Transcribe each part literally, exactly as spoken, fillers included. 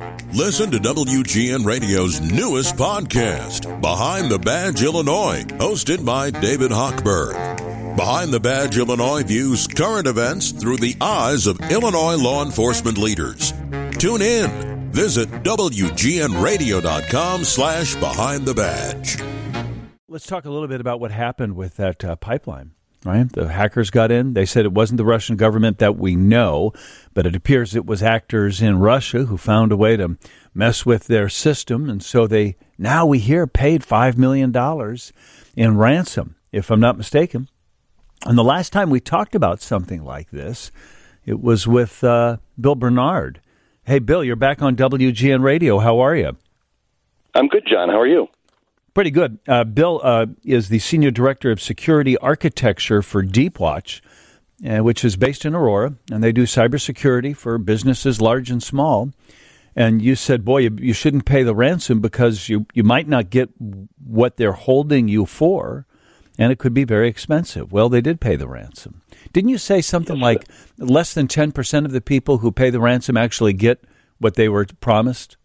Listen to W G N Radio's newest podcast, Behind the Badge Illinois, hosted by David Hochberg. Behind the Badge Illinois views current events through the eyes of Illinois law enforcement leaders. Tune in. Visit W G N radio dot com slash behind the badge. Let's talk a little bit about what happened with that uh, pipeline. Right? The hackers got in. They said it wasn't the Russian government that we know, but it appears it was actors in Russia who found a way to mess with their system. And so they, now we hear, paid five million dollars in ransom, if I'm not mistaken. And the last time we talked about something like this, it was with uh, Bill Bernard. Hey, Bill, you're back on W G N Radio. How are you? I'm good, John. How are you? Pretty good. Uh, Bill uh, is the Senior Director of Security Architecture for Deepwatch, uh, which is based in Aurora, and they do cybersecurity for businesses large and small. And you said, boy, you, you shouldn't pay the ransom because you, you might not get what they're holding you for, and it could be very expensive. Well, they did pay the ransom. Didn't you say something like less than ten percent of the people who pay the ransom actually get what they were promised?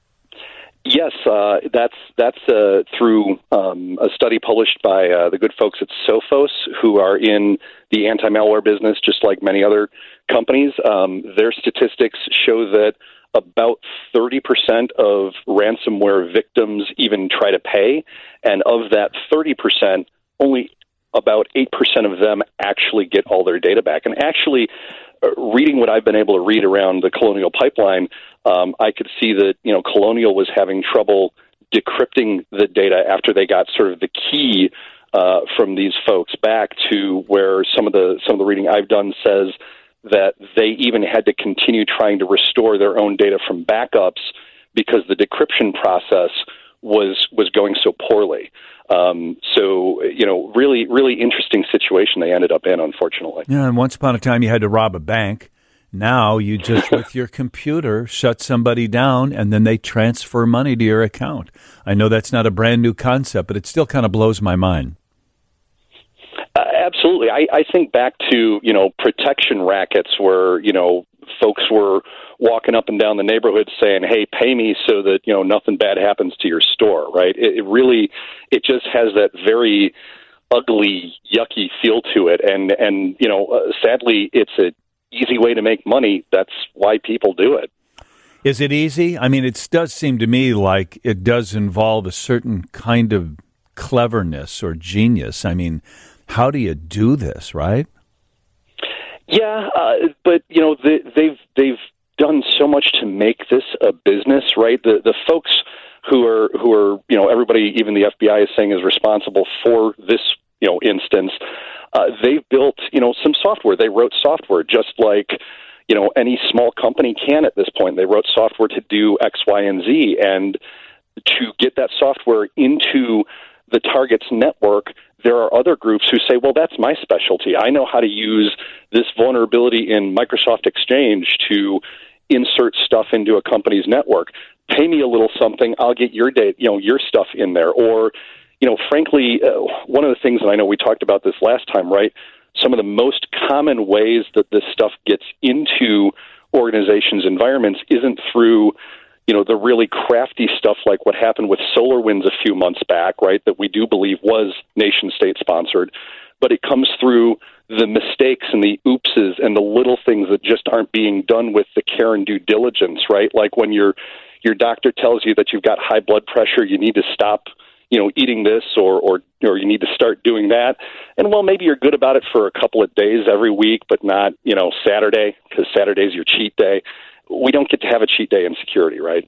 Yes, uh, that's that's uh, through um, a study published by uh, the good folks at Sophos, who are in the anti-malware business, just like many other companies. Um, their statistics show that about thirty percent of ransomware victims even try to pay, and of that thirty percent, only about eight percent of them actually get all their data back. And actually, uh, reading what I've been able to read around the Colonial pipeline, Um, I could see that, you know, Colonial was having trouble decrypting the data after they got sort of the key uh, from these folks back, to where some of the some of the reading I've done says that they even had to continue trying to restore their own data from backups because the decryption process was was going so poorly. Um, so, you know, really, really interesting situation they ended up in, unfortunately. Yeah, and once upon a time you had to rob a bank. Now you just, with your computer, shut somebody down, and then they transfer money to your account. I know that's not a brand new concept, but it still kind of blows my mind. Uh, absolutely. I, I think back to, you know, protection rackets where, you know, folks were walking up and down the neighborhood saying, hey, pay me so that, you know, nothing bad happens to your store, right? It, it really, it just has that very ugly, yucky feel to it. And, and you know, uh, sadly, it's a easy way to make money. That's why people do it. Is it easy? I mean, it does seem to me like it does involve a certain kind of cleverness or genius. I mean, how do you do this, right? Yeah, uh, but you know, they, they've they've done so much to make this a business, right? The the folks who are who are you know, everybody, even the F B I is saying is responsible for this, you know, instance. Uh, they've built, you know, some software. They wrote software just like, you know, any small company can at this point. They wrote software to do X, Y, and Z. And to get that software into the target's network, there are other groups who say, well, that's my specialty. I know how to use this vulnerability in Microsoft Exchange to insert stuff into a company's network. Pay me a little something. I'll get your data, you know, your stuff in there. Or, you know, frankly, uh, one of the things, and I know we talked about this last time, right? Some of the most common ways that this stuff gets into organizations' environments isn't through, you know, the really crafty stuff like what happened with SolarWinds a few months back, right, that we do believe was nation-state sponsored, but it comes through the mistakes and the oopses and the little things that just aren't being done with the care and due diligence, right? Like when your your doctor tells you that you've got high blood pressure, you need to stop, you know, eating this, or, or, or you need to start doing that. And well, maybe you're good about it for a couple of days every week, but not, you know, Saturday, because Saturday's your cheat day. We don't get to have a cheat day in security, right?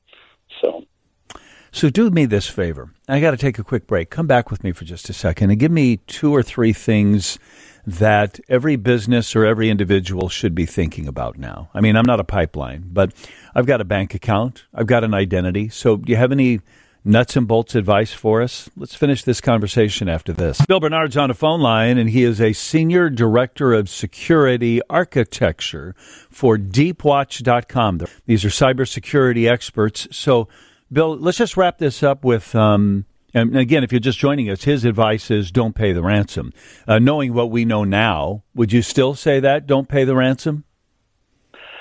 So. So do me this favor. I got to take a quick break. Come back with me for just a second and give me two or three things that every business or every individual should be thinking about now. I mean, I'm not a pipeline, but I've got a bank account. I've got an identity. So do you have any nuts and bolts advice for us? Let's finish this conversation after this. Bill Bernard's on the phone line, and he is a Senior Director of Security Architecture for deepwatch dot com. These are cybersecurity experts. So, Bill, let's just wrap this up with, um, and again, if you're just joining us, his advice is don't pay the ransom. Uh, knowing what we know now, would you still say that, don't pay the ransom?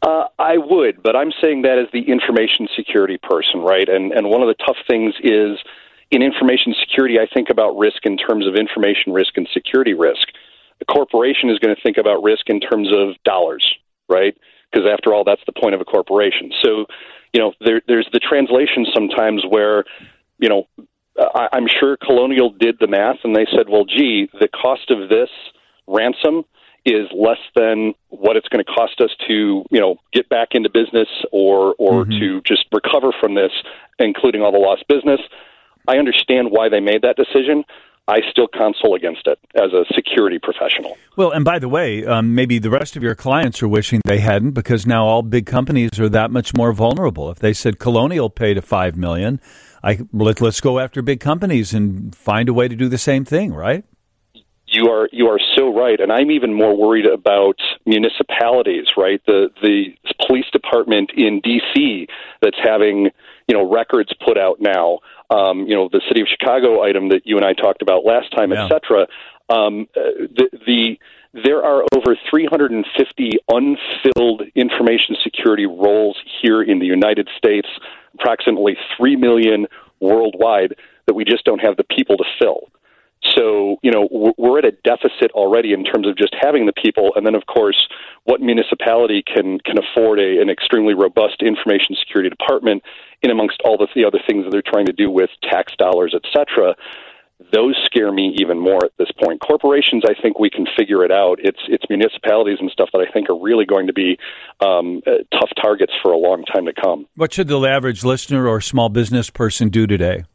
Uh, I would, but I'm saying that as the information security person, right? And and one of the tough things is in information security, I think about risk in terms of information risk and security risk. The corporation is going to think about risk in terms of dollars, right? Because after all, that's the point of a corporation. So, you know, there, there's the translation sometimes where, you know, I, I'm sure Colonial did the math and they said, well, gee, the cost of this ransom is less than what it's going to cost us to, you know, get back into business or or mm-hmm. to just recover from this, including all the lost business. I understand why they made that decision. I still counsel against it as a security professional. Well, and by the way, um, maybe the rest of your clients are wishing they hadn't, because now all big companies are that much more vulnerable. If they said Colonial paid a five million dollars, I let, let's go after big companies and find a way to do the same thing, right? You are you are so right, and I'm even more worried about municipalities, right? The the police department in D C that's having, you know, records put out now. Um, you know, the City of Chicago item that you and I talked about last time, yeah. et cetera. Um, the, the there are over three hundred fifty unfilled information security roles here in the United States, approximately three million worldwide, that we just don't have the people to fill. So, you know, we're at a deficit already in terms of just having the people. And then, of course, what municipality can, can afford a, an extremely robust information security department in amongst all the, the other things that they're trying to do with tax dollars, et cetera. Those scare me even more at this point. Corporations, I think we can figure it out. It's it's municipalities and stuff that I think are really going to be um, uh, tough targets for a long time to come. What should the average listener or small business person do today?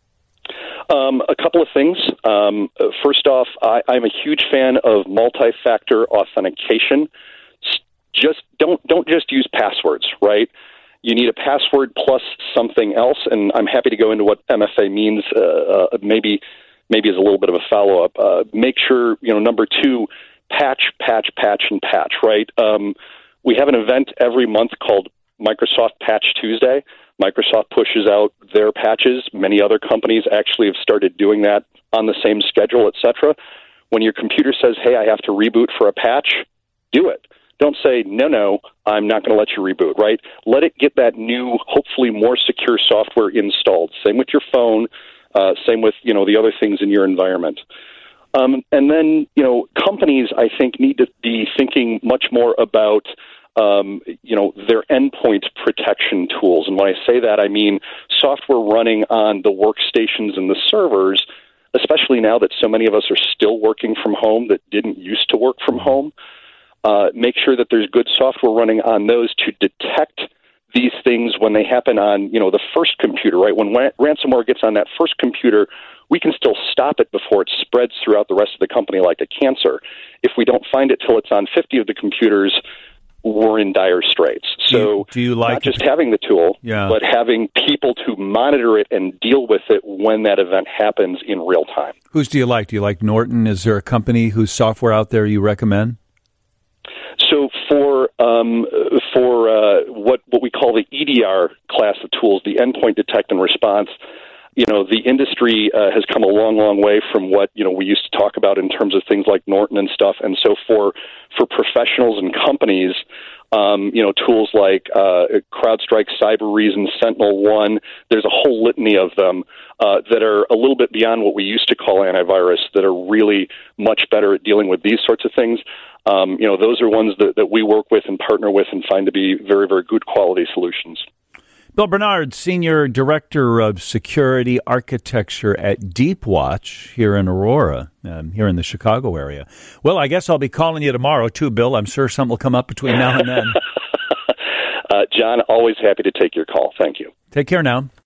Um, a couple of things. Um, first off, I, I'm a huge fan of multi-factor authentication. Just don't don't just use passwords, right? You need a password plus something else, and I'm happy to go into what M F A means. Uh, uh, maybe maybe as a little bit of a follow-up. Uh, make sure, you know, number two, patch, patch, patch, and patch. Right? Um, we have an event every month called Microsoft Patch Tuesday. Microsoft pushes out their patches. Many other companies actually have started doing that on the same schedule, et cetera. When your computer says, hey, I have to reboot for a patch, do it. Don't say, no, no, I'm not going to let you reboot, right? Let it get that new, hopefully more secure software installed. Same with your phone, uh, same with, you know, the other things in your environment. Um, and then, you know, companies, I think, need to be thinking much more about Um, you know, their endpoint protection tools. And when I say that, I mean software running on the workstations and the servers, especially now that so many of us are still working from home that didn't used to work from home. Uh, make sure that there's good software running on those to detect these things when they happen on, you know, the first computer, right? When ra- ransomware gets on that first computer, we can still stop it before it spreads throughout the rest of the company like a cancer. If we don't find it till it's on fifty of the computers, we're in dire straits. So do you, do you like not just having the tool, yeah. but having people to monitor it and deal with it when that event happens in real time. Whose do you like? Do you like Norton? Is there a company whose software out there you recommend? So for um, for uh, what what we call the E D R class of tools, the endpoint detect and response, you know, the industry uh, has come a long, long way from what, you know, we used to talk about in terms of things like Norton and stuff. And so for for professionals and companies, um, you know, tools like uh, CrowdStrike, Cybereason, SentinelOne, there's a whole litany of them uh, that are a little bit beyond what we used to call antivirus, that are really much better at dealing with these sorts of things. Um, you know, those are ones that, that we work with and partner with and find to be very, very good quality solutions. Bill Bernard, Senior Director of Security Architecture at Deepwatch here in Aurora, um, here in the Chicago area. Well, I guess I'll be calling you tomorrow, too, Bill. I'm sure something will come up between now and then. uh, John, always happy to take your call. Thank you. Take care now.